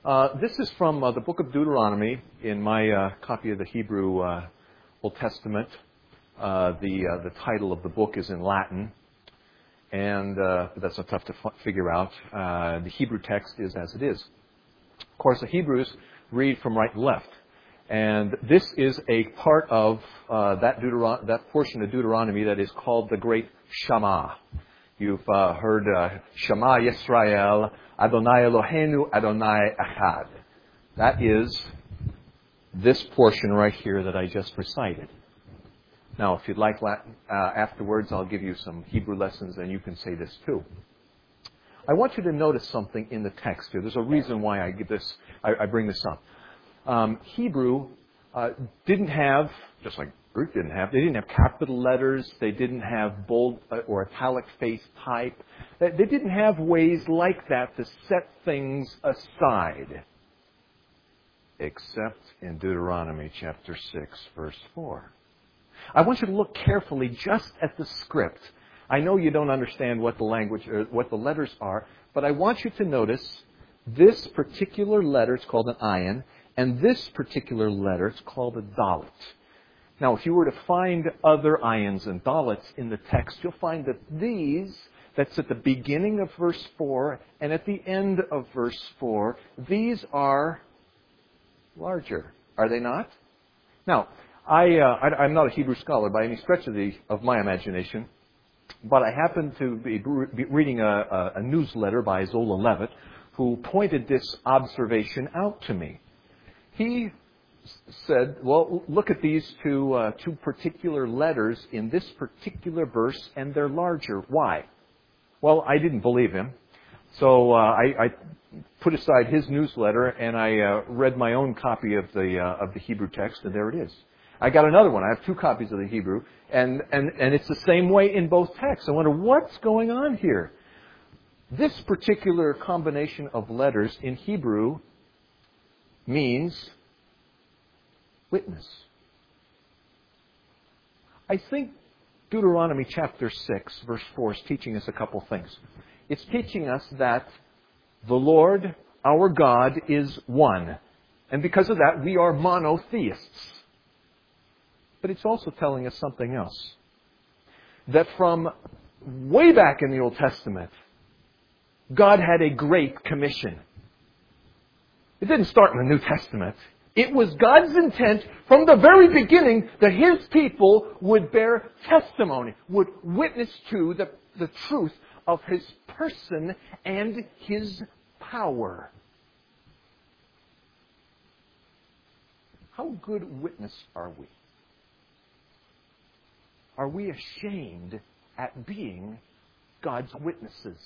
This is from the book of Deuteronomy in my copy of the Hebrew Old Testament. The title of the book is in Latin, and but that's not tough to figure out. The Hebrew text is as it is. Of course, the Hebrews read from right and left, and this is a part of that portion of Deuteronomy that is called the Great Shema. You've heard Shema Yisrael, Adonai Eloheinu, Adonai Echad. That is this portion right here that I just recited. Now, if you'd like Latin, afterwards I'll give you some Hebrew lessons and you can say this too. I want you to notice something in the text here. There's a reason why I bring this up. Hebrew didn't have, just like Greek didn't have, they didn't have capital letters, they didn't have bold or italic face type. They didn't have ways like that to set things aside. Except in Deuteronomy chapter 6, verse 4. I want you to look carefully just at the script. I know you don't understand what the language or what the letters are, but I want you to notice this particular letter, it's called an ayin, and this particular letter, it's called a dalet. Now, if you were to find other ayins and dalets in the text, you'll find that that's at the beginning of verse 4 and at the end of verse 4, these are larger. Are they not? Now, I'm not a Hebrew scholar by any stretch of my imagination, but I happen to be reading a newsletter by Zola Levitt, who pointed this observation out to me. He said, well, look at these two particular letters in this particular verse, and they're larger. Why? Well, I didn't believe him. So I put aside his newsletter, and I read my own copy of the Hebrew text, and there it is. I got another one. I have two copies of the Hebrew, and it's the same way in both texts. I wonder, what's going on here? This particular combination of letters in Hebrew means witness. I think Deuteronomy chapter 6, verse 4 is teaching us a couple things. It's teaching us that the Lord, our God, is one. And because of that, we are monotheists. But it's also telling us something else. That from way back in the Old Testament, God had a great commission. It didn't start in the New Testament. It was God's intent from the very beginning that His people would bear testimony, would witness to the truth of His person and His power. How good witness are we? Are we ashamed at being God's witnesses?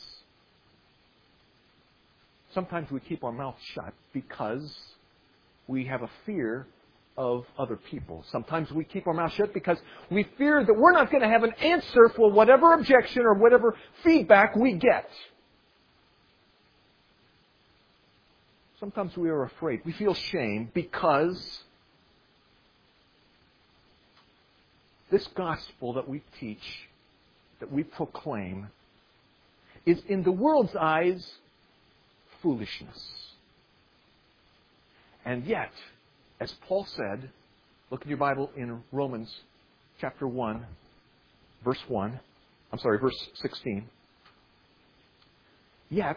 Sometimes we keep our mouth shut because we have a fear of other people. Sometimes we keep our mouth shut because we fear that we're not going to have an answer for whatever objection or whatever feedback we get. Sometimes we are afraid. We feel shame because this gospel that we teach, that we proclaim, is in the world's eyes foolishness. And yet, as Paul said, look in your Bible in Romans chapter 1, verse 16. Yet,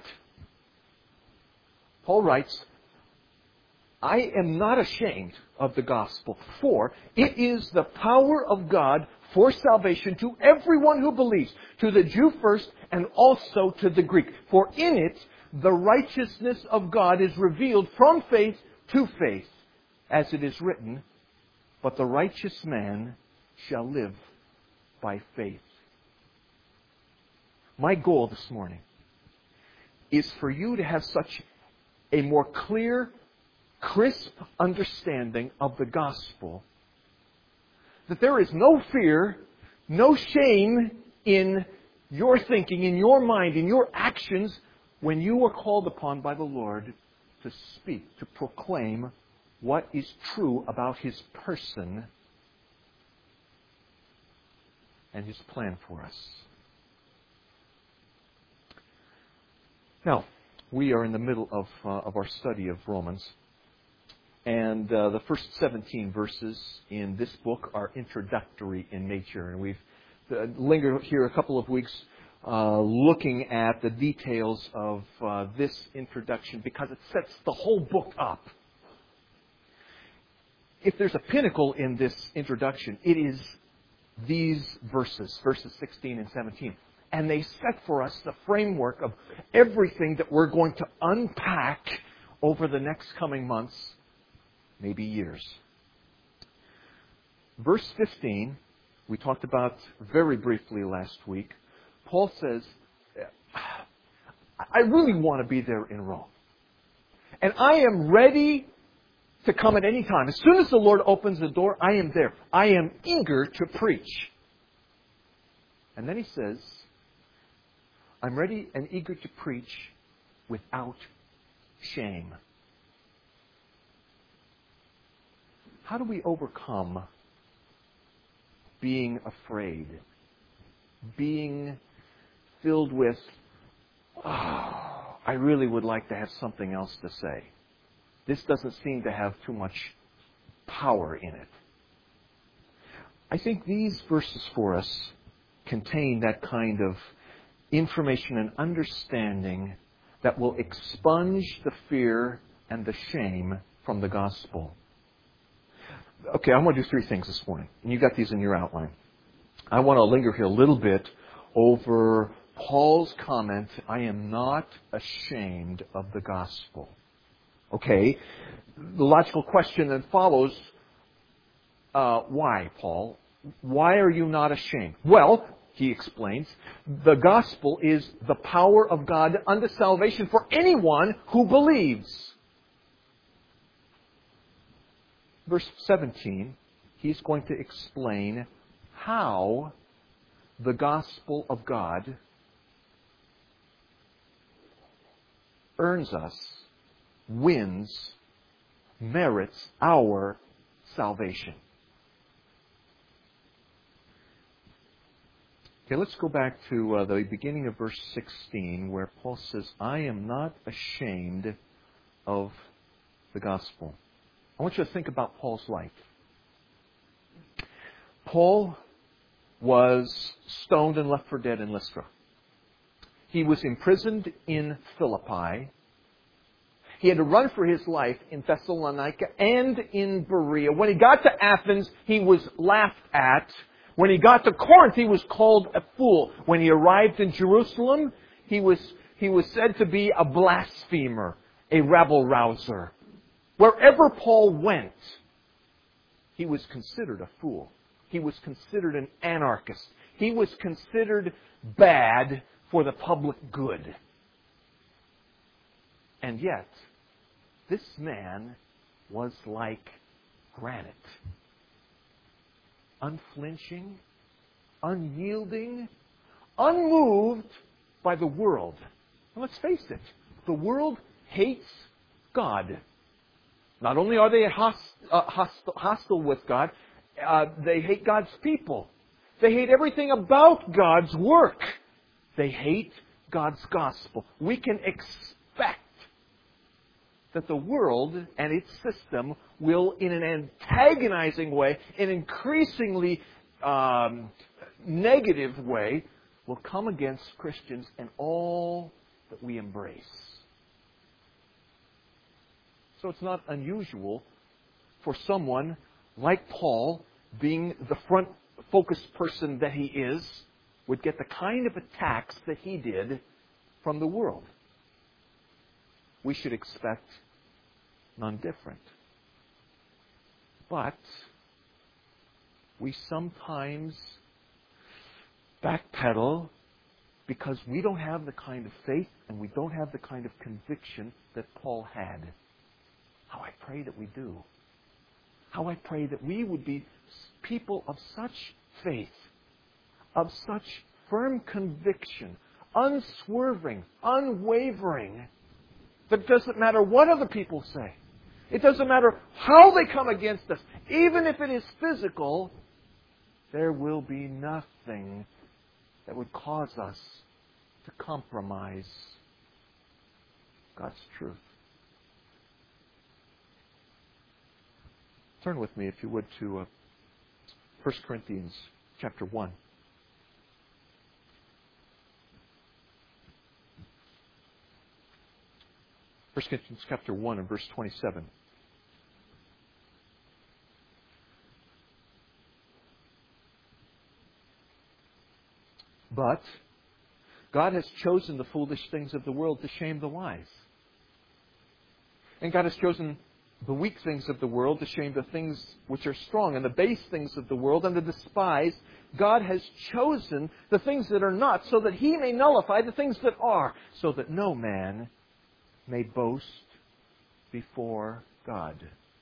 Paul writes, I am not ashamed of the gospel, for it is the power of God for salvation to everyone who believes, to the Jew first and also to the Greek. For in it, the righteousness of God is revealed from faith to faith, as it is written, but the righteous man shall live by faith. My goal this morning is for you to have such a more clear, crisp understanding of the gospel that there is no fear, no shame in your thinking, in your mind, in your actions when you are called upon by the Lord to speak, to proclaim what is true about His person and His plan for us. Now, We are in the middle of our study of Romans. And the first 17 verses in this book are introductory in nature. And we've lingered here a couple of weeks looking at the details of this introduction because it sets the whole book up. If there's a pinnacle in this introduction, it is these verses 16 and 17. And they set for us the framework of everything that we're going to unpack over the next coming months, maybe years. Verse 15, we talked about very briefly last week. Paul says, I really want to be there in Rome. And I am ready to come at any time. As soon as the Lord opens the door, I am there. I am eager to preach. And then he says, I'm ready and eager to preach without shame. How do we overcome being afraid? Being filled with, I really would like to have something else to say. This doesn't seem to have too much power in it. I think these verses for us contain that kind of information and understanding that will expunge the fear and the shame from the gospel. Okay, I want to do three things this morning. And you got these in your outline. I want to linger here a little bit over Paul's comment, I am not ashamed of the gospel. Okay, the logical question that follows, why, Paul? Why are you not ashamed? Well, he explains, the gospel is the power of God unto salvation for anyone who believes. Verse 17, he's going to explain how the gospel of God earns us, wins, merits our salvation. Okay, let's go back to the beginning of verse 16 where Paul says, I am not ashamed of the gospel. I want you to think about Paul's life. Paul was stoned and left for dead in Lystra. He was imprisoned in Philippi. He had to run for his life in Thessalonica and in Berea. When he got to Athens, he was laughed at. When he got to Corinth, he was called a fool. When he arrived in Jerusalem, he was said to be a blasphemer, a rabble-rouser. Wherever Paul went, he was considered a fool. He was considered an anarchist. He was considered bad for the public good. And yet, this man was like granite. Unflinching, unyielding, unmoved by the world. And let's face it, the world hates God. Not only are they hostile with God, they hate God's people. They hate everything about God's work. They hate God's gospel. We can expect that the world and its system will, in an antagonizing way, an increasingly negative way, will come against Christians and all that we embrace. So it's not unusual for someone like Paul, being the front-focused person that he is, would get the kind of attacks that he did from the world. We should expect none different. But we sometimes backpedal because we don't have the kind of faith and we don't have the kind of conviction that Paul had. How I pray that we do. How I pray that we would be people of such faith, of such firm conviction, unswerving, unwavering, that it doesn't matter what other people say. It doesn't matter how they come against us. Even if it is physical, there will be nothing that would cause us to compromise. God's truth. Turn with me, if you would, to 1 Corinthians chapter 1. 1 Corinthians chapter 1 and verse 27. But God has chosen the foolish things of the world to shame the wise. And God has chosen the weak things of the world to shame the things which are strong, and the base things of the world and the despised. God has chosen the things that are not, so that He may nullify the things that are, so that no man may boast before God.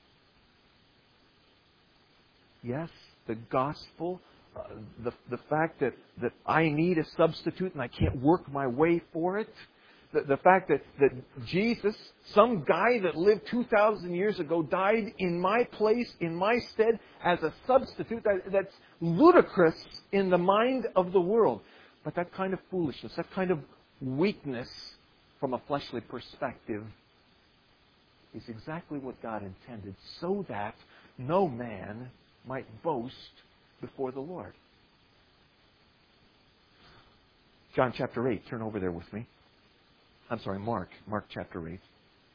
Yes, the gospel, the fact that I need a substitute and I can't work my way for it. The fact that Jesus, some guy that lived 2,000 years ago, died in my place, in my stead, as a substitute, that's ludicrous in the mind of the world. But that kind of foolishness, that kind of weakness from a fleshly perspective is exactly what God intended, so that no man might boast before the Lord. John chapter 8, turn over there with me. Mark chapter 8.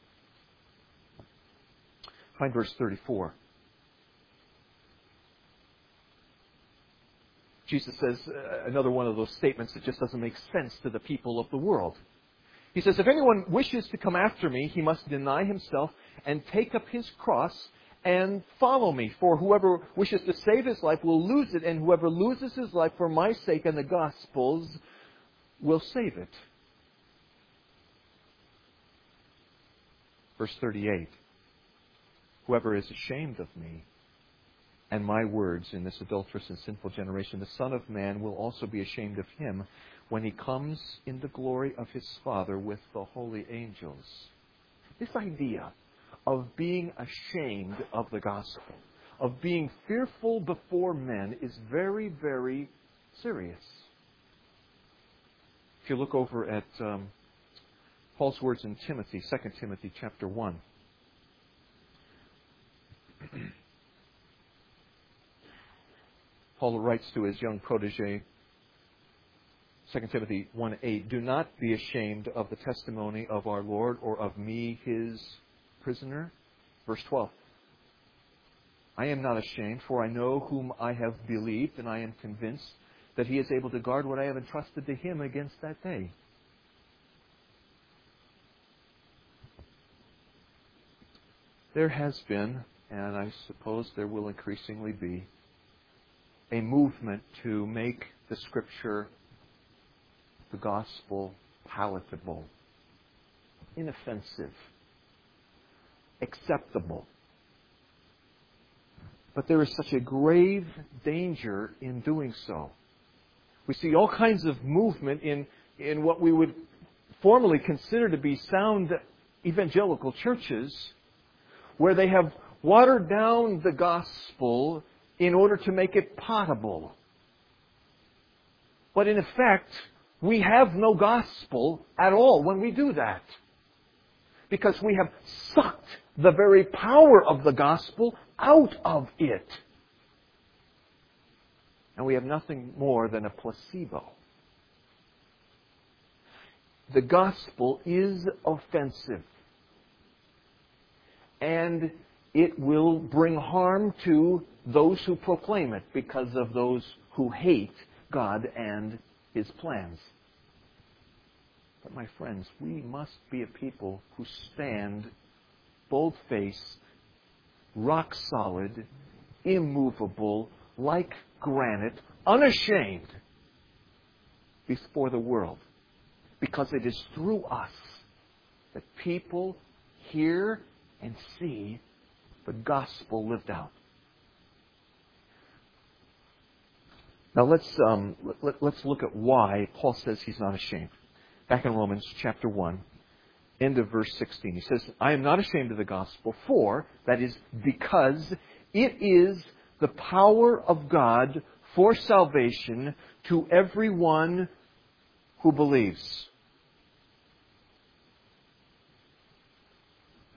Find verse 34. Jesus says another one of those statements that just doesn't make sense to the people of the world. He says, if anyone wishes to come after me, he must deny himself and take up his cross and follow me. For whoever wishes to save his life will lose it, and whoever loses his life for my sake and the gospel's will save it. Verse 38, whoever is ashamed of me and my words in this adulterous and sinful generation, the Son of Man will also be ashamed of him when he comes in the glory of his Father with the holy angels. This idea of being ashamed of the gospel, of being fearful before men, is very, very serious. If you look over at Paul's words in Timothy, 2 Timothy chapter 1. Paul writes to his young protege, 2 Timothy 1:8, do not be ashamed of the testimony of our Lord or of me, his prisoner. Verse 12, I am not ashamed, for I know whom I have believed, and I am convinced that he is able to guard what I have entrusted to him against that day. There has been, and I suppose there will increasingly be, a movement to make the Scripture, the gospel, palatable, inoffensive, acceptable. But there is such a grave danger in doing so. We see all kinds of movement in what we would formerly consider to be sound evangelical churches, where they have watered down the gospel in order to make it potable. But in effect, we have no gospel at all when we do that, because we have sucked the very power of the gospel out of it. And we have nothing more than a placebo. The gospel is offensive. And it will bring harm to those who proclaim it, because of those who hate God and His plans. But my friends, we must be a people who stand bold-faced, rock solid, immovable, like granite, unashamed before the world. Because it is through us that people hear and see the gospel lived out. Now let's look at why Paul says he's not ashamed. Back in Romans chapter 1, end of verse 16, he says, I am not ashamed of the gospel, for, that is, because it is the power of God for salvation to everyone who believes.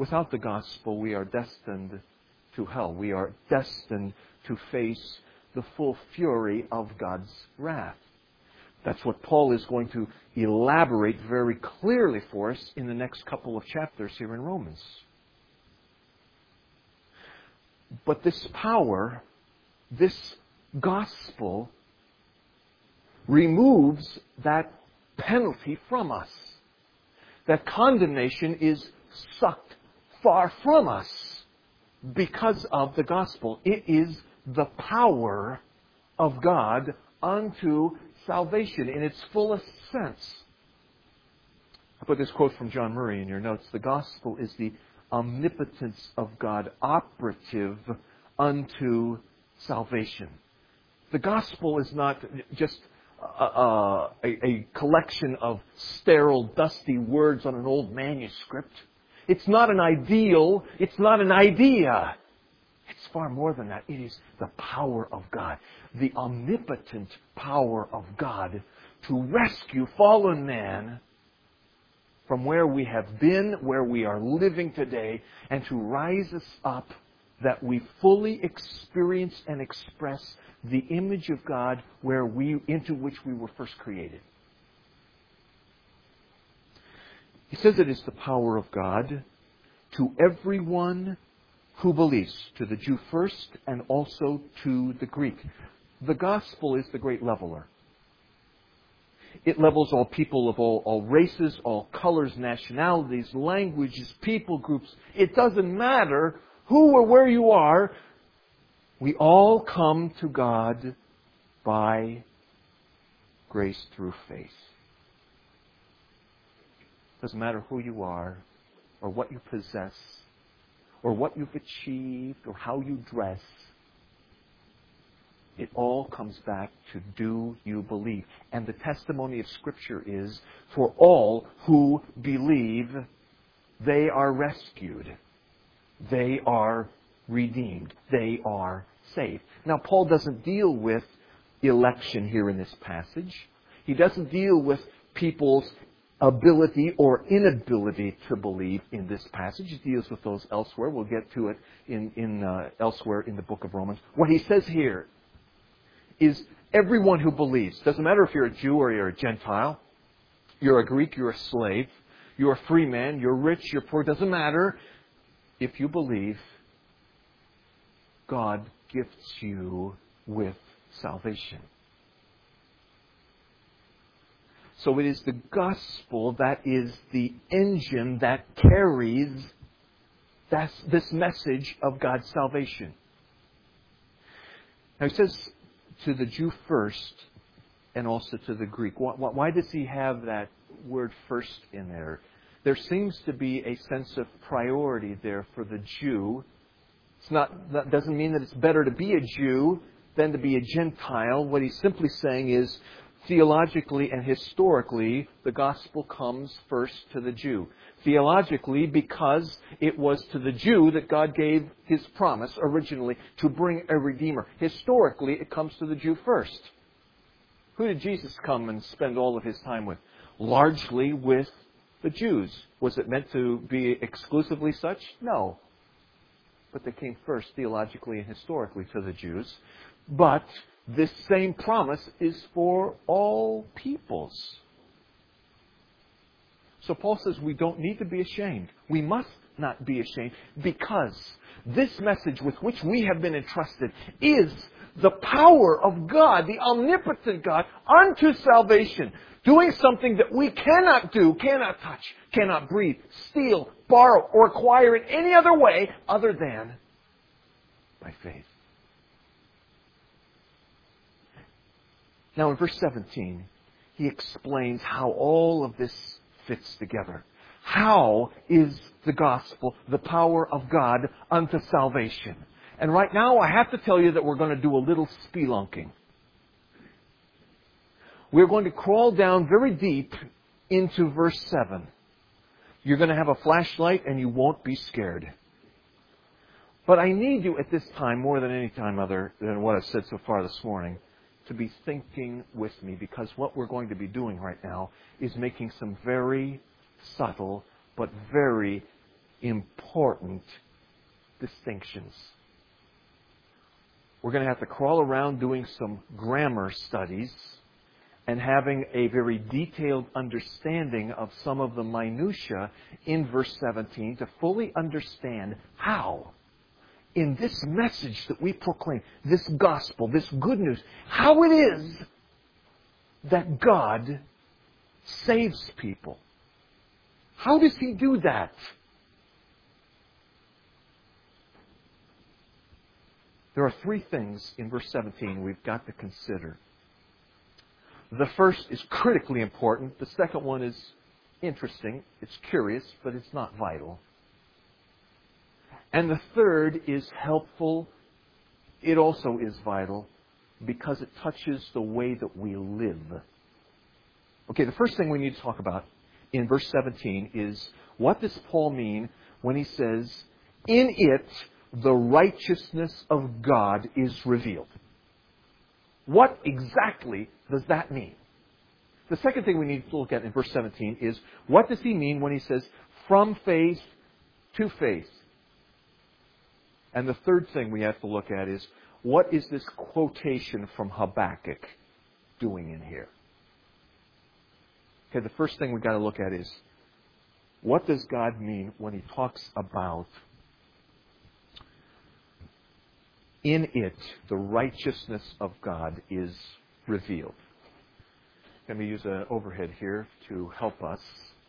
Without the gospel, we are destined to hell. We are destined to face the full fury of God's wrath. That's what Paul is going to elaborate very clearly for us in the next couple of chapters here in Romans. But this power, this gospel, removes that penalty from us. That condemnation is sucked far from us because of the gospel. It is the power of God unto salvation in its fullest sense. I put this quote from John Murray in your notes. The gospel is the omnipotence of God operative unto salvation. The gospel is not just a collection of sterile, dusty words on an old manuscript. It's not an ideal. It's not an idea. It's far more than that. It is the power of God, the omnipotent power of God to rescue fallen man from where we have been, where we are living today, and to rise us up that we fully experience and express the image of God into which we were first created. He says it is the power of God to everyone who believes, to the Jew first and also to the Greek. The gospel is the great leveler. It levels all people of all races, all colors, nationalities, languages, people groups. It doesn't matter who or where you are. We all come to God by grace through faith. It doesn't matter who you are or what you possess or what you've achieved or how you dress. It all comes back to, do you believe? And the testimony of Scripture is, for all who believe, they are rescued. They are redeemed. They are saved. Now, Paul doesn't deal with election here in this passage. He doesn't deal with people's ability or inability to believe in this passage. He deals with those elsewhere. We'll get to it elsewhere in the book of Romans. What he says here is everyone who believes. Doesn't matter if you're a Jew or you're a Gentile. You're a Greek, you're a slave. You're a free man, you're rich, you're poor. Doesn't matter. If you believe, God gifts you with salvation. So it is the gospel that is the engine that carries this message of God's salvation. Now he says to the Jew first and also to the Greek. Why does he have that word first in there? There seems to be a sense of priority there for the Jew. That doesn't mean that it's better to be a Jew than to be a Gentile. What he's simply saying is, theologically and historically, the gospel comes first to the Jew. Theologically, because it was to the Jew that God gave His promise originally to bring a Redeemer. Historically, it comes to the Jew first. Who did Jesus come and spend all of His time with? Largely with the Jews. Was it meant to be exclusively such? No. But they came first theologically and historically to the Jews. But this same promise is for all peoples. So Paul says we don't need to be ashamed. We must not be ashamed because this message with which we have been entrusted is the power of God, the omnipotent God, unto salvation. Doing something that we cannot do, cannot touch, cannot breathe, steal, borrow, or acquire in any other way other than by faith. Now in verse 17, he explains how all of this fits together. How is the gospel the power of God unto salvation? And right now I have to tell you that we're going to do a little spelunking. We're going to crawl down very deep into verse 7. You're going to have a flashlight and you won't be scared. But I need you at this time, more than any time other than what I've said so far this morning, to be thinking with me, because what we're going to be doing right now is making some very subtle but very important distinctions. We're going to have to crawl around doing some grammar studies and having a very detailed understanding of some of the minutiae in verse 17 to fully understand how, in this message that we proclaim, this gospel, this good news, how it is that God saves people. How does He do that? There are three things in verse 17 we've got to consider. The first is critically important. The second one is interesting. It's curious, but it's not vital. And the third is helpful. It also is vital because it touches the way that we live. Okay, the first thing we need to talk about in verse 17 is, what does Paul mean when he says, in it the righteousness of God is revealed? What exactly does that mean? The second thing we need to look at in verse 17 is, what does he mean when he says, from faith to faith? And the third thing we have to look at is, what is this quotation from Habakkuk doing in here? Okay, the first thing we've got to look at is, what does God mean when He talks about, in it, the righteousness of God is revealed? Let me use an overhead here to help us.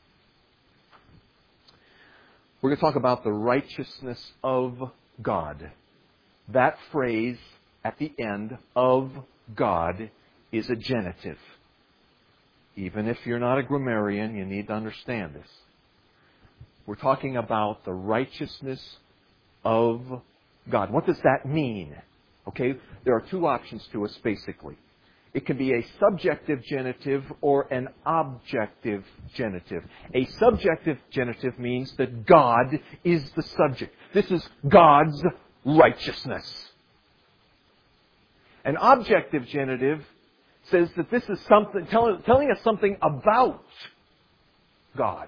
We're going to talk about the righteousness of God. That phrase at the end, of God, is a genitive. Even if you're not a grammarian, you need to understand this. We're talking about the righteousness of God. What does that mean? Okay, there are two options to us, basically. It can be a subjective genitive or an objective genitive. A subjective genitive means that God is the subject. This is God's righteousness. An objective genitive says that this is something telling us something about God.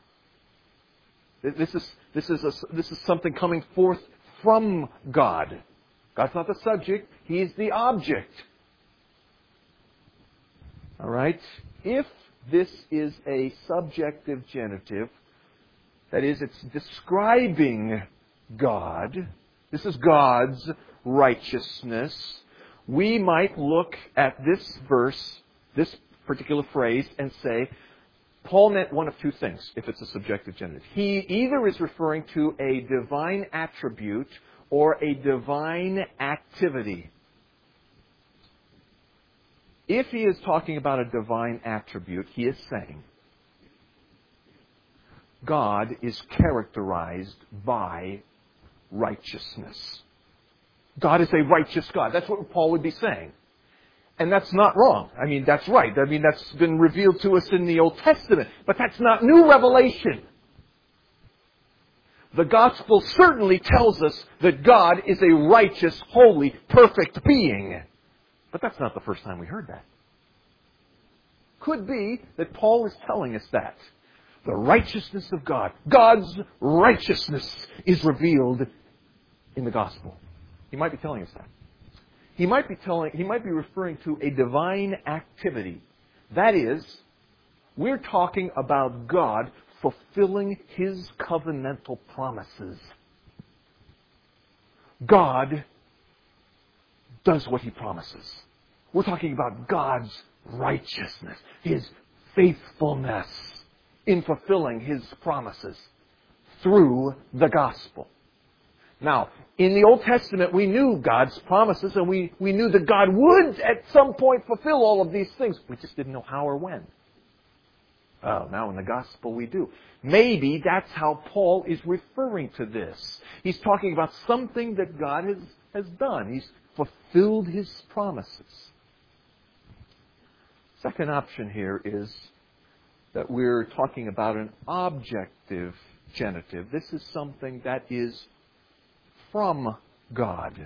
This is something coming forth from God. God's not the subject, He is the object. All right? If this is a subjective genitive, that is, it's describing God, this is God's righteousness, we might look at this verse, this particular phrase, and say, Paul meant one of two things if it's a subjective genitive. He either is referring to a divine attribute or a divine activity. If he is talking about a divine attribute, he is saying God is characterized by righteousness. God is a righteous God. That's what Paul would be saying. And that's not wrong. I mean, that's right. I mean, that's been revealed to us in the Old Testament. But that's not new revelation. The gospel certainly tells us that God is a righteous, holy, perfect being. But that's not the first time we heard that. Could be that Paul is telling us that. The righteousness of God, God's righteousness, is revealed in the gospel. He might be telling us that. He might be referring to a divine activity. That is, we're talking about God fulfilling His covenantal promises. God does what He promises. We're talking about God's righteousness, His faithfulness in fulfilling His promises through the gospel. Now, in the Old Testament, we knew God's promises, and we knew that God would at some point fulfill all of these things. We just didn't know how or when. Oh, now in the gospel we do. Maybe that's how Paul is referring to this. He's talking about something that God has done. He's fulfilled His promises. Second option here is that we're talking about an objective genitive. This is something that is from God.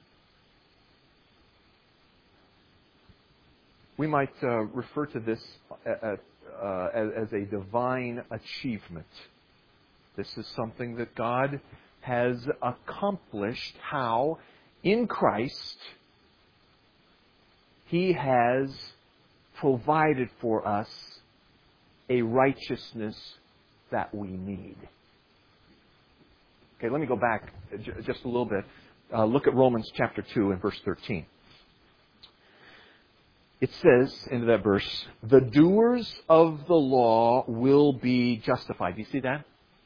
We might refer to this as a divine achievement. This is something that God has accomplished. How? In Christ, He has provided for us a righteousness that we need. Okay, let me go back just a little bit. Look at Romans chapter 2 and verse 13. It says in that verse, the doers of the law will be justified. Do you see that?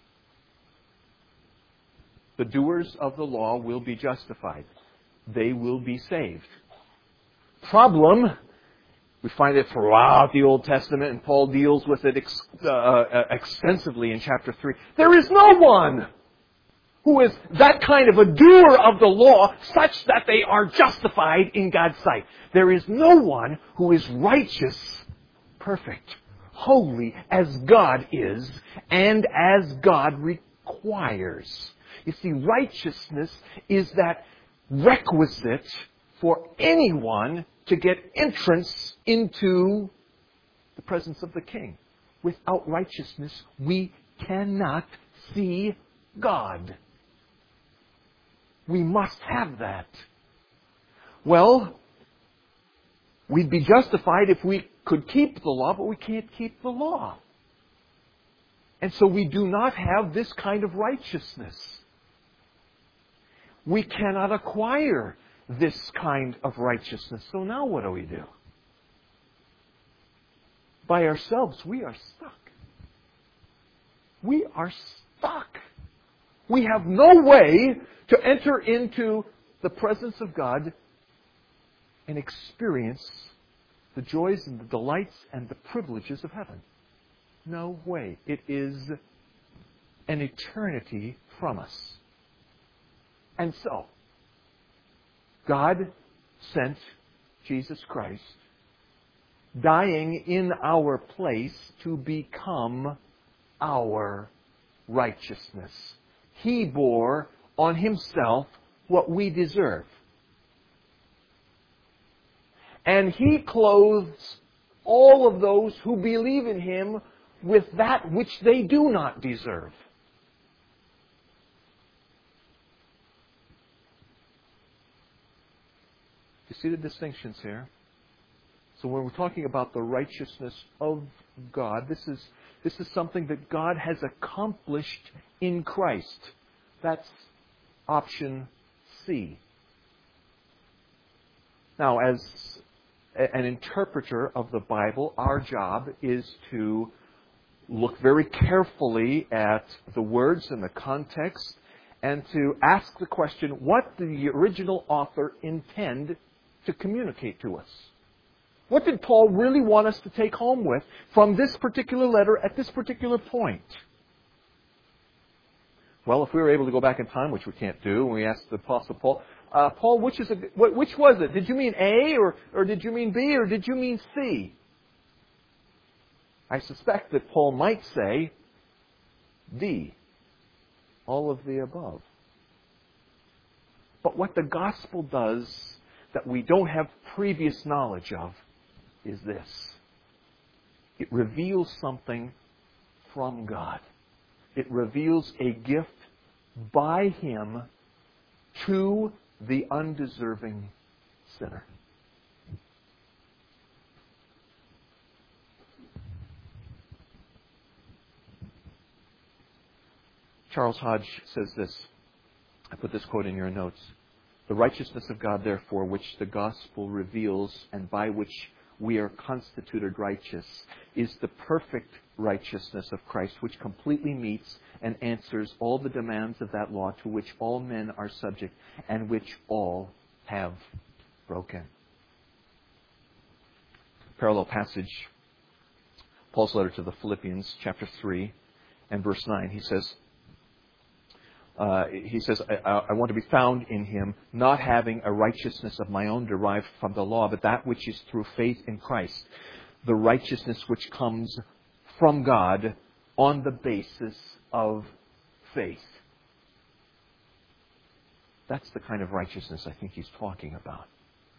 The doers of the law will be justified. They will be saved. Problem, we find it throughout the Old Testament, and Paul deals with it extensively in chapter 3. There is no one who is that kind of a doer of the law such that they are justified in God's sight. There is no one who is righteous, perfect, holy as God is and as God requires. You see, righteousness is that requisite for anyone to get entrance into the presence of the King. Without righteousness, we cannot see God. We must have that. Well, we'd be justified if we could keep the law, but we can't keep the law. And so we do not have this kind of righteousness. We cannot acquire this kind of righteousness. So now what do? By ourselves, we are stuck. We are stuck. We have no way to enter into the presence of God and experience the joys and the delights and the privileges of heaven. No way. It is an eternity from us. And so, God sent Jesus Christ, dying in our place to become our righteousness. He bore on Himself what we deserve. And He clothes all of those who believe in Him with that which they do not deserve. You see the distinctions here? So when we're talking about the righteousness of God, this is something that God has accomplished in Christ. That's option C. Now, as an interpreter of the Bible, our job is to look very carefully at the words and the context and to ask the question, what did the original author intend to communicate to us? What did Paul really want us to take home with from this particular letter at this particular point? Well, if we were able to go back in time, which we can't do, and we asked the Apostle Paul, Paul, which was it? Did you mean A, or did you mean B, or did you mean C? I suspect that Paul might say D, all of the above. But what the gospel does that we don't have previous knowledge of is this. It reveals something from God. It reveals a gift by Him to the undeserving sinner. Charles Hodge says this. I put this quote in your notes. The righteousness of God, therefore, which the gospel reveals and by which we are constituted righteous, is the perfect righteousness of Christ, which completely meets and answers all the demands of that law to which all men are subject and which all have broken. Parallel passage, Paul's letter to the Philippians, chapter 3 and verse 9. He says, I want to be found in Him, not having a righteousness of my own derived from the law, but that which is through faith in Christ, the righteousness which comes from God on the basis of faith. That's the kind of righteousness I think he's talking about.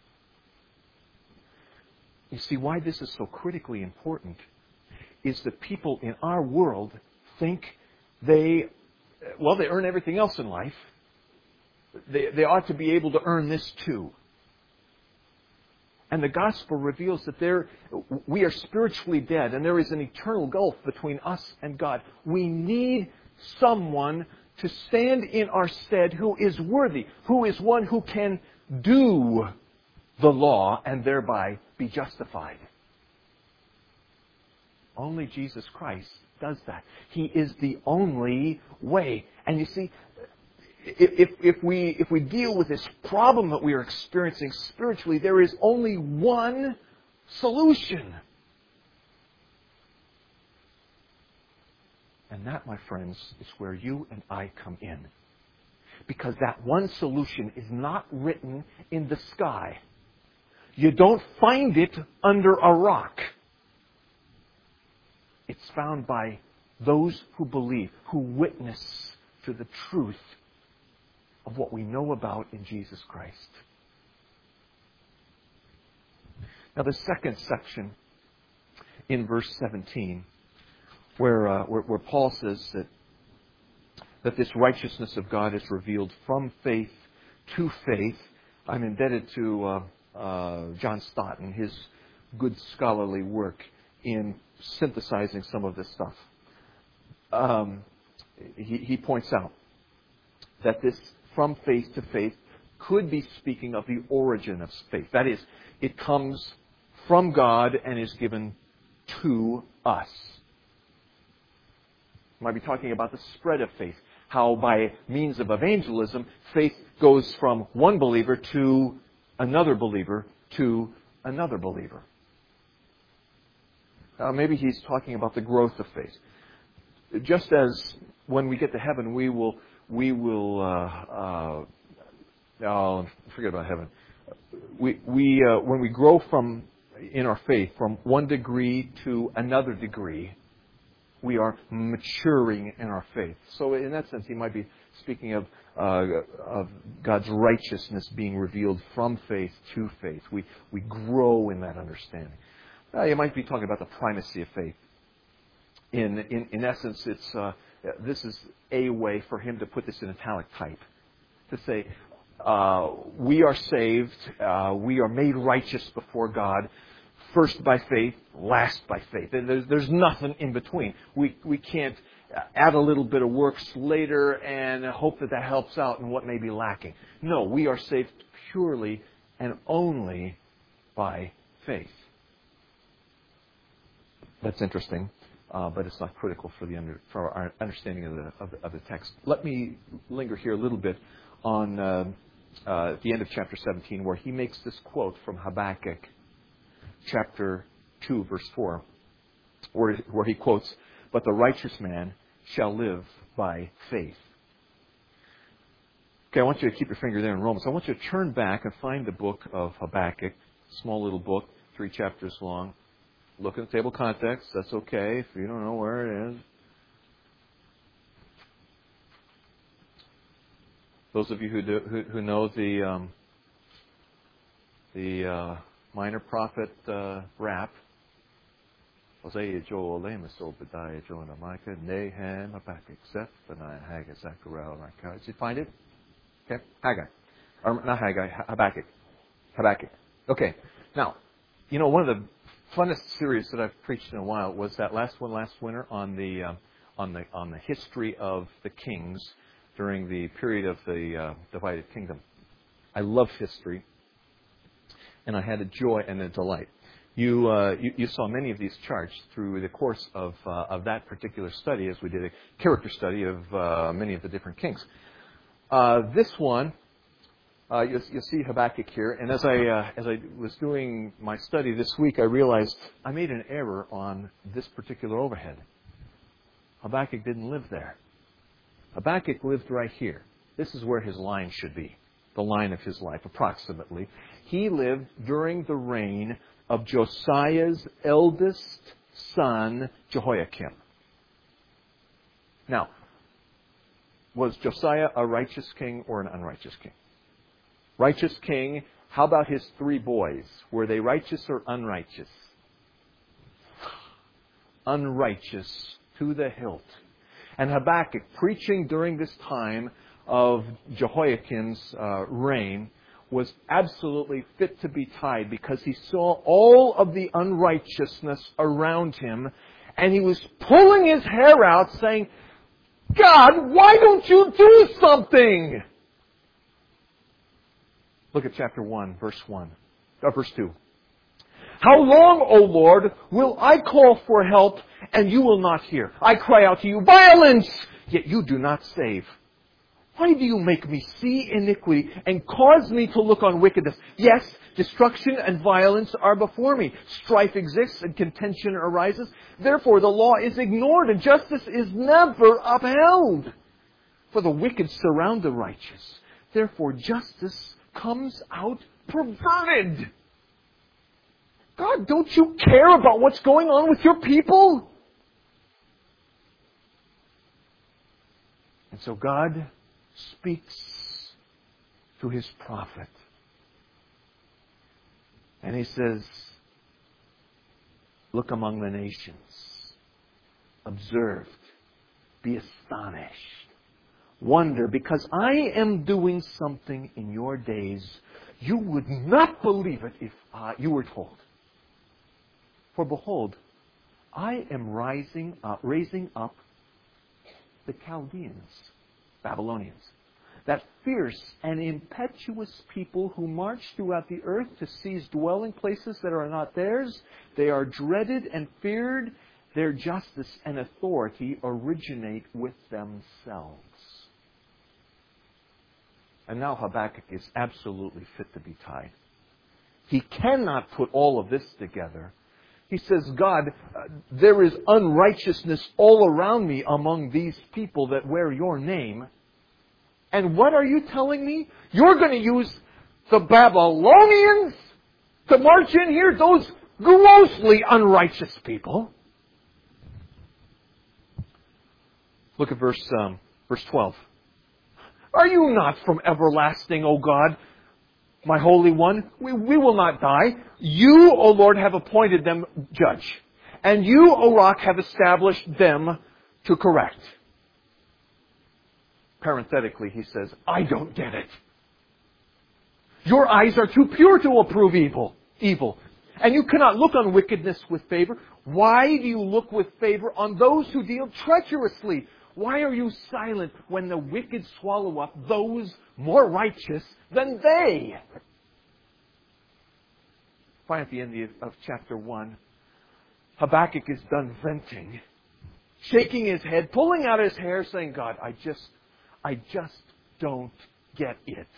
You see, why this is so critically important is that people in our world think they well, they earn everything else in life. They ought to be able to earn this too. And the gospel reveals that we are spiritually dead and there is an eternal gulf between us and God. We need someone to stand in our stead who is worthy, who is one who can do the law and thereby be justified. Only Jesus Christ does that. He is the only way. And you see, if we deal with this problem that we are experiencing spiritually, there is only one solution. And that, my friends, is where you and I come in. Because that one solution is not written in the sky. You don't find it under a rock. It's found by those who believe, who witness to the truth of what we know about in Jesus Christ. Now the second section in verse 17, where Paul says that this righteousness of God is revealed from faith to faith. I'm indebted to John Stott and his good scholarly work in synthesizing some of this stuff. He points out that this from faith to faith could be speaking of the origin of faith. That is, it comes from God and is given to us. Might be talking about the spread of faith. How by means of evangelism, faith goes from one believer to another believer to another believer. Maybe he's talking about the growth of faith. Just as when we get to heaven, we will forget about heaven. When we grow in our faith from one degree to another degree, we are maturing in our faith. So in that sense, he might be speaking of God's righteousness being revealed from faith to faith. We grow in that understanding. You might be talking about the primacy of faith. In essence, this is a way for him to put this in italic type. To say, we are saved, we are made righteous before God, first by faith, last by faith. There's nothing in between. We can't add a little bit of works later and hope that helps out in what may be lacking. No, we are saved purely and only by faith. That's interesting, but it's not critical for our understanding of the text. Let me linger here a little bit on at the end of chapter 17, where he makes this quote from Habakkuk, chapter 2, verse 4, where he quotes, "But the righteous man shall live by faith." Okay, I want you to keep your finger there in Romans. I want you to turn back and find the book of Habakkuk, small little book, 3 chapters long. Look at the table of context. That's okay if you don't know where it is. Those of you who know the minor prophet rap, Hosea, Joel, Amos, Obadiah, Jonah, Micah, Nahum, Habakkuk, Zephaniah, Haggai, Zechariah, Micah. Did you find it? Okay, Haggai. Or not Haggai, Habakkuk. Habakkuk. Okay. Now, one of the funnest series that I've preached in a while was that last winter on the history of the kings during the period of the divided kingdom. I love history, and I had a joy and a delight. You saw many of these charts through the course of that particular study, as we did a character study of many of the different kings. This one, you'll see Habakkuk here, and as I was doing my study this week, I realized I made an error on this particular overhead. Habakkuk didn't live there. Habakkuk lived right here. This is where his line should be, the line of his life, approximately. He lived during the reign of Josiah's eldest son, Jehoiakim. Now, was Josiah a righteous king or an unrighteous king? Righteous king. How about his 3 boys? Were they righteous or unrighteous? Unrighteous to the hilt. And Habakkuk, preaching during this time of Jehoiakim's reign, was absolutely fit to be tied because he saw all of the unrighteousness around him, and he was pulling his hair out saying, God, why don't you do something? Look at chapter 1, verse 2. How long, O Lord, will I call for help and you will not hear? I cry out to you, violence, yet you do not save. Why do you make me see iniquity and cause me to look on wickedness? Yes, destruction and violence are before me. Strife exists and contention arises. Therefore the law is ignored and justice is never upheld. For the wicked surround the righteous. Therefore justice comes out perverted. God, don't you care about what's going on with your people? And so God speaks to His prophet. And He says, look among the nations. Observe. Be astonished. Wonder, because I am doing something in your days you would not believe it if you were told. For behold, I am raising up the Chaldeans, Babylonians, that fierce and impetuous people who march throughout the earth to seize dwelling places that are not theirs. They are dreaded and feared. Their justice and authority originate with themselves. And now Habakkuk is absolutely fit to be tied. He cannot put all of this together. He says, God, there is unrighteousness all around me among these people that wear your name. And what are you telling me? You're going to use the Babylonians to march in here? Those grossly unrighteous people. Look at verse 12. Are you not from everlasting, O God, my Holy One? We will not die. You, O Lord, have appointed them judge. And you, O Rock, have established them to correct. Parenthetically, he says, I don't get it. Your eyes are too pure to approve evil. And you cannot look on wickedness with favor. Why do you look with favor on those who deal treacherously? Why are you silent when the wicked swallow up those more righteous than they? Finally, at the end of chapter 1, Habakkuk is done venting, shaking his head, pulling out his hair, saying, God, I just don't get it.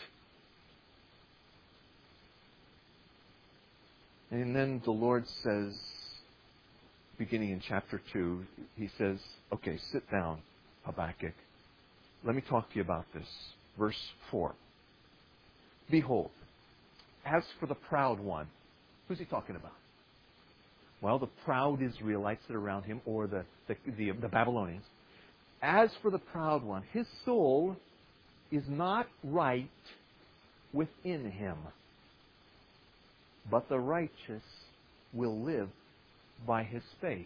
And then the Lord says, beginning in chapter 2, He says, okay, sit down, Habakkuk. Let me talk to you about this. Verse 4. Behold, as for the proud one, who's He talking about? Well, the proud Israelites that are around him, or the Babylonians. As for the proud one, his soul is not right within him, but the righteous will live by his faith.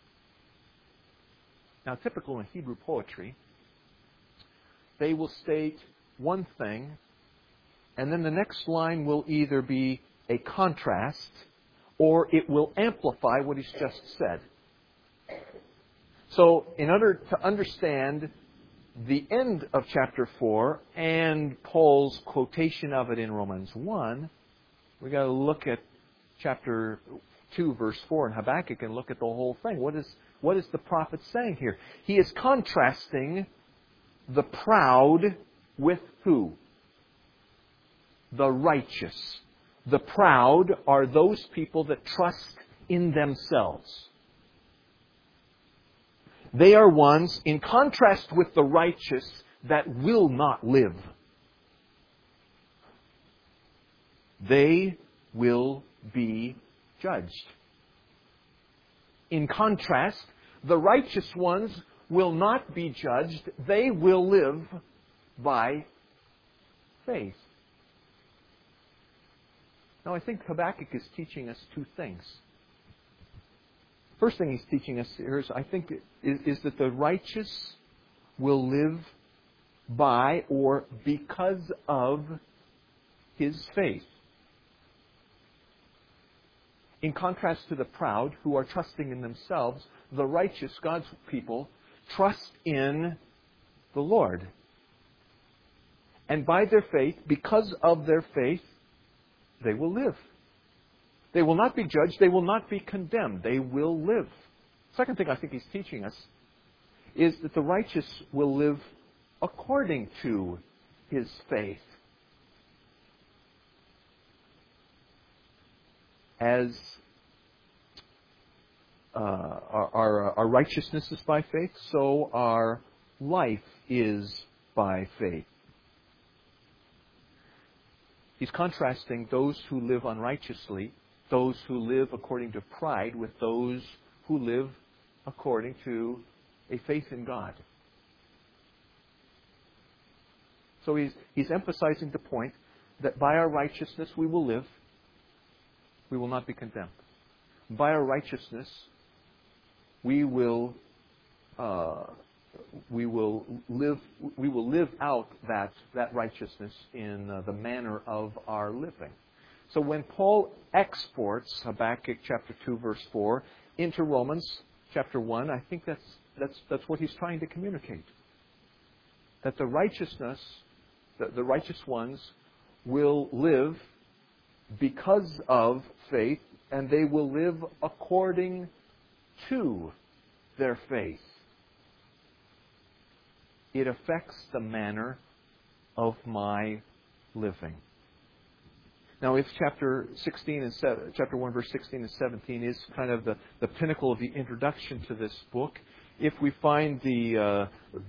Now, typical in Hebrew poetry, they will state one thing, and then the next line will either be a contrast, or it will amplify what he's just said. So, in order to understand the end of chapter 4 and Paul's quotation of it in Romans 1, we've got to look at chapter 2, verse 4 in Habakkuk and look at the whole thing. What is the prophet saying here? He is contrasting the proud with who? The righteous. The proud are those people that trust in themselves. They are ones, in contrast with the righteous, that will not live. They will be judged. In contrast, the righteous ones will not be judged. They will live by faith. Now, I think Habakkuk is teaching us two things. First thing he's teaching us here is, I think, is that the righteous will live by or because of his faith. In contrast to the proud, who are trusting in themselves, the righteous, God's people, trust in the Lord. And by their faith, because of their faith, they will live. They will not be judged. They will not be condemned. They will live. Second thing I think he's teaching us is that the righteous will live according to his faith. As our righteousness is by faith, so our life is by faith. He's contrasting those who live unrighteously, those who live according to pride, with those who live according to a faith in God. So he's emphasizing the point that by our righteousness we will live. We will not be condemned. By our righteousness we will live out that righteousness in the manner of our living. So when Paul exports Habakkuk chapter 2 verse 4 into Romans chapter 1, I think that's what he's trying to communicate. That the righteousness, the righteous ones will live because of faith, and they will live according to their faith. It affects the manner of my living. Now, if chapter 1, verse 16 and 17 is kind of the pinnacle of the introduction to this book, if we find the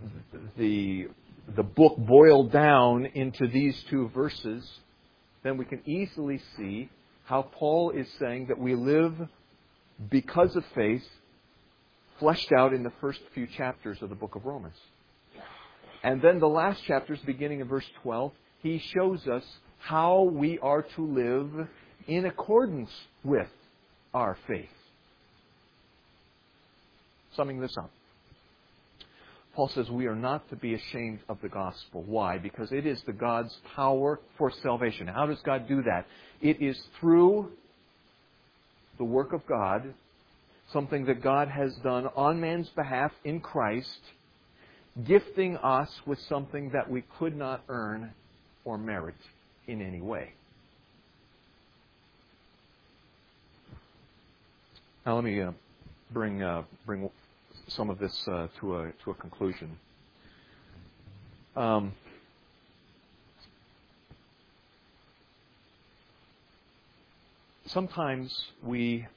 book boiled down into these two verses, then we can easily see how Paul is saying that we live because of faith, fleshed out in the first few chapters of the book of Romans. And then the last chapters, beginning in verse 12, he shows us how we are to live in accordance with our faith. Summing this up, Paul says we are not to be ashamed of the gospel. Why? Because it is the God's power for salvation. How does God do that? It is through the work of God, something that God has done on man's behalf in Christ, gifting us with something that we could not earn or merit in any way. Now let me bring some of this to a conclusion. Sometimes we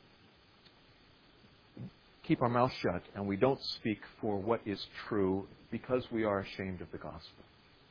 keep our mouth shut and we don't speak for what is true because we are ashamed of the gospel.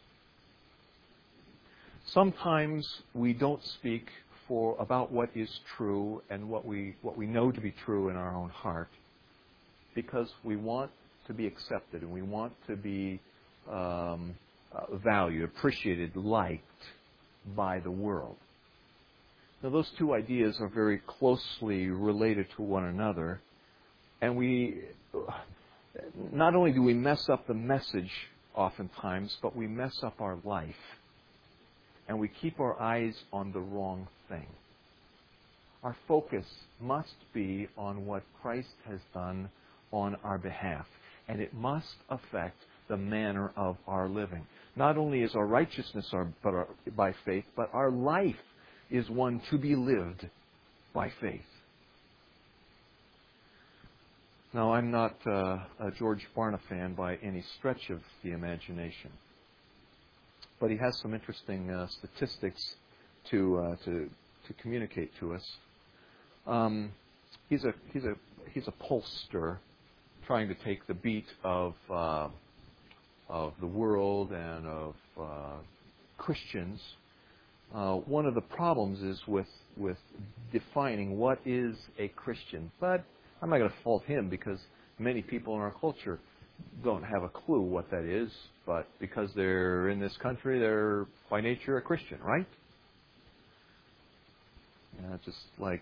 Sometimes we don't speak about what is true and what we know to be true in our own heart because we want to be accepted and we want to be valued, appreciated, liked by the world. Now, those two ideas are very closely related to one another, and we not only do we mess up the message oftentimes, but we mess up our life, and we keep our eyes on the wrong thing. Our focus must be on what Christ has done on our behalf, and it must affect the manner of our living. Not only is our righteousness by faith, but our life is one to be lived by faith. Now, I'm not a George Barna fan by any stretch of the imagination, but he has some interesting statistics to communicate to us. He's a pollster trying to take the beat of the world and of Christians. One of the problems is with defining what is a Christian. But I'm not going to fault him because many people in our culture don't have a clue what that is. But because they're in this country, they're by nature a Christian, right? Just like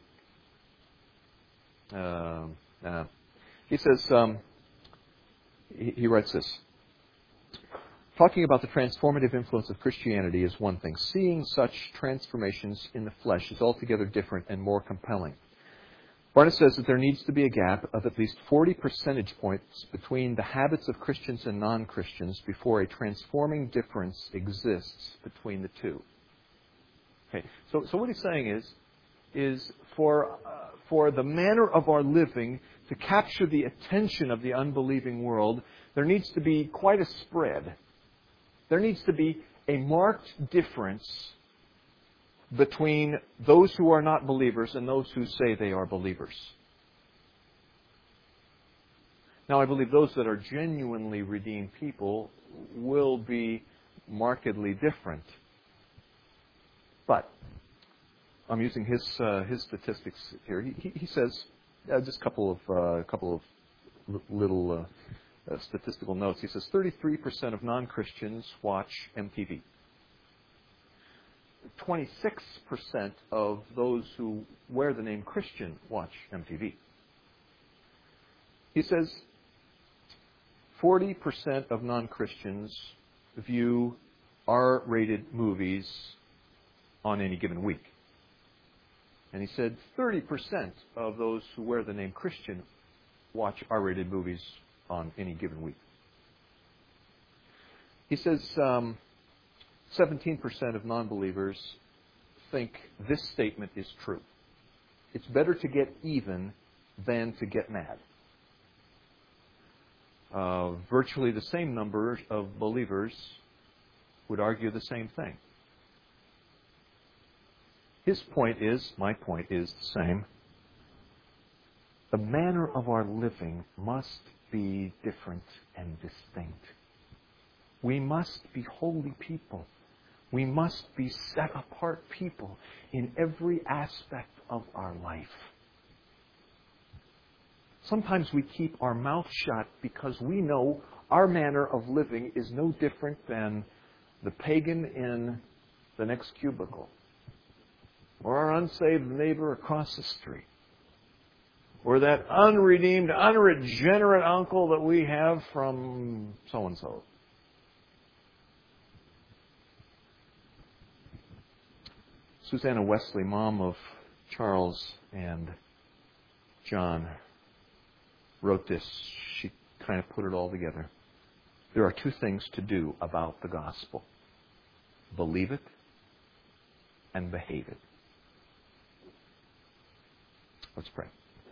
he says, he writes this. talking about the transformative influence of Christianity is one thing. Seeing such transformations in the flesh is altogether different and more compelling. Barna says that there needs to be a gap of at least 40 percentage points between the habits of Christians and non-Christians before a transforming difference exists between the two. Okay, so what he's saying is for the manner of our living to capture the attention of the unbelieving world, there needs to be quite a spread. There needs to be a marked difference between those who are not believers and those who say they are believers. Now, I believe those that are genuinely redeemed people will be markedly different. But I'm using his statistics here. He says just a couple of little statistical notes. He says 33% of non-Christians watch MTV. 26% of those who wear the name Christian watch MTV. He says 40% of non-Christians view R-rated movies on any given week. And he said 30% of those who wear the name Christian watch R-rated movies on any given week. He says 17% of non-believers think this statement is true. It's better to get even than to get mad. Virtually the same number of believers would argue the same thing. His point is, my point is the same. The manner of our living must be different and distinct. We must be holy people. We must be set apart people in every aspect of our life. Sometimes we keep our mouth shut because we know our manner of living is no different than the pagan in the next cubicle, or our unsaved neighbor across the street, or that unredeemed, unregenerate uncle that we have from so-and-so. Susanna Wesley, mom of Charles and John, wrote this. She kind of put it all together. There are two things to do about the gospel: believe it and behave it. Let's pray.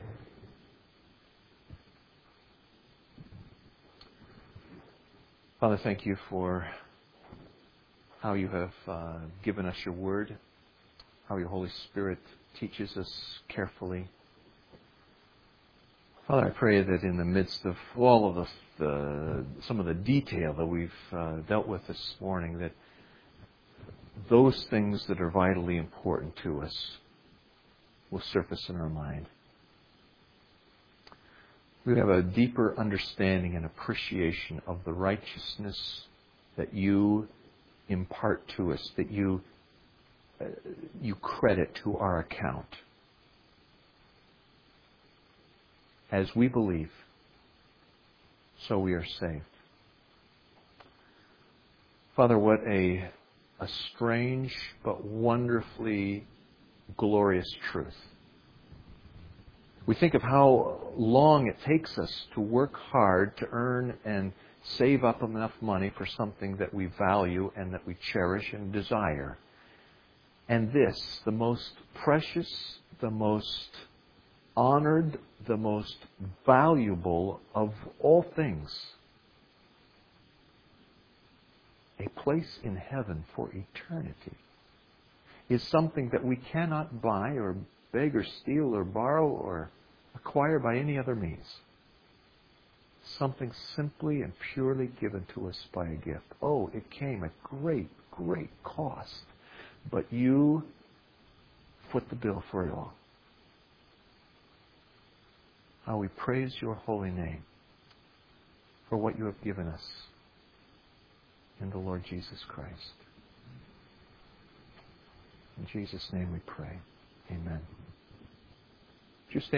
Father, thank you for how you have given us your word, how your Holy Spirit teaches us carefully. Father, I pray that in the midst of all of some of the detail that we've dealt with this morning, that those things that are vitally important to us will surface in our mind. We have a deeper understanding and appreciation of the righteousness that you impart to us, that you credit to our account. As we believe, so we are saved. Father, what a strange but wonderfully glorious truth. We think of how long it takes us to work hard to earn and save up enough money for something that we value and that we cherish and desire. And this, the most precious, the most honored, the most valuable of all things, a place in heaven for eternity, is something that we cannot buy or beg or steal or borrow or acquire by any other means. Something simply and purely given to us by a gift. Oh, it came at great, great cost. But you foot the bill for it all. How we praise your holy name for what you have given us in the Lord Jesus Christ. In Jesus' name we pray. Amen. Would you stand?